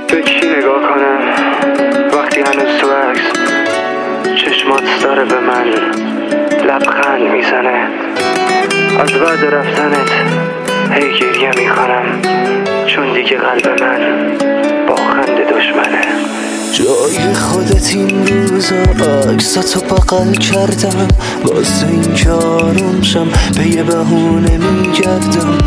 به کی نگاه کنم وقتی هنوز تو عکس چشمات داره به من لبخند میزنه؟ از بعد رفتنت هی گریه میکنم، چون دیگه قلب من با خنده دشمنه. جای خودت این روزا عکساتو بغل کردم، واسه این کارم شم به یه بهونه میگردم.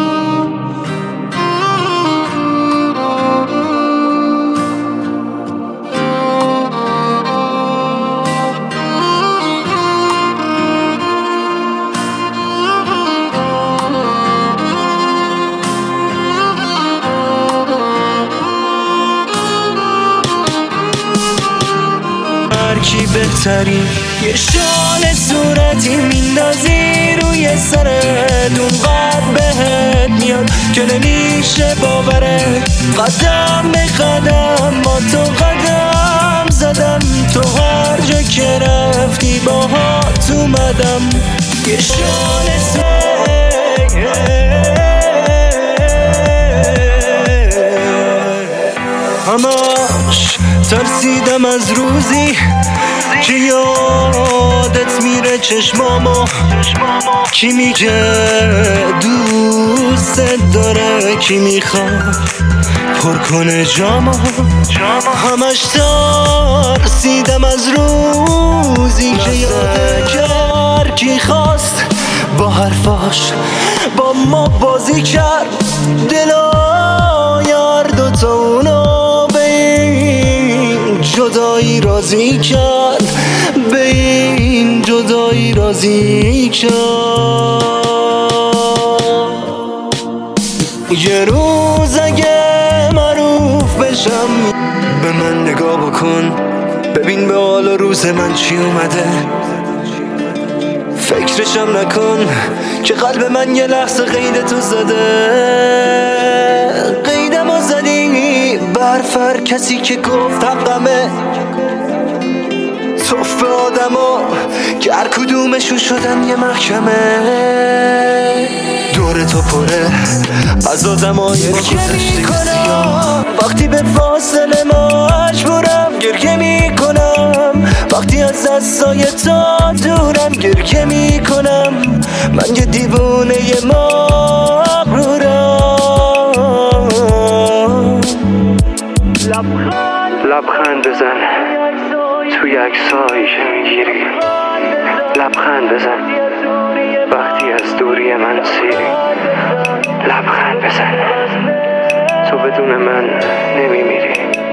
کی بهتری یه شال صورتی میندازی روی سرت، اونقدر بهت میاد که نمیشه باورت. قدم به قدم با تو قدم زدم، تو هر جا که رفتی باهات اومدم. یه شال همش ترسیدم از روزی که یادت میره چشمامو، کی میگه دوست داره، کی میخواد پر کنه جامو. همش ترسیدم از روزی که یادت کی خواست با حرفاش با ما بازی کرد. دلا یار دوتا اونو به این جدایی راضی کرد، به این جدایی راضی کرد. یه روز اگه معروف بشم به من نگاه بکن، ببین به حال و روز من چی اومده. فکرشم نکن که قلب من یه لحظه قید تو زده. قیدمو زدی برفر کسی که گفت حقمه. توف آدمو که هر کدومشون شدن یه محکمه. دور تو پره از آدمای گذشته کنم، وقتی به فاصله مجبورم گریه میکنم. وقتی از دستای تو دورم گریه میکنم. من یه دیوونه مغرورم. لبخند بزن توی عکسایی که میگیری، لبخند بزن وقتی از دوری من سیری. لبخند بزن، تو بدون من نمیمیری.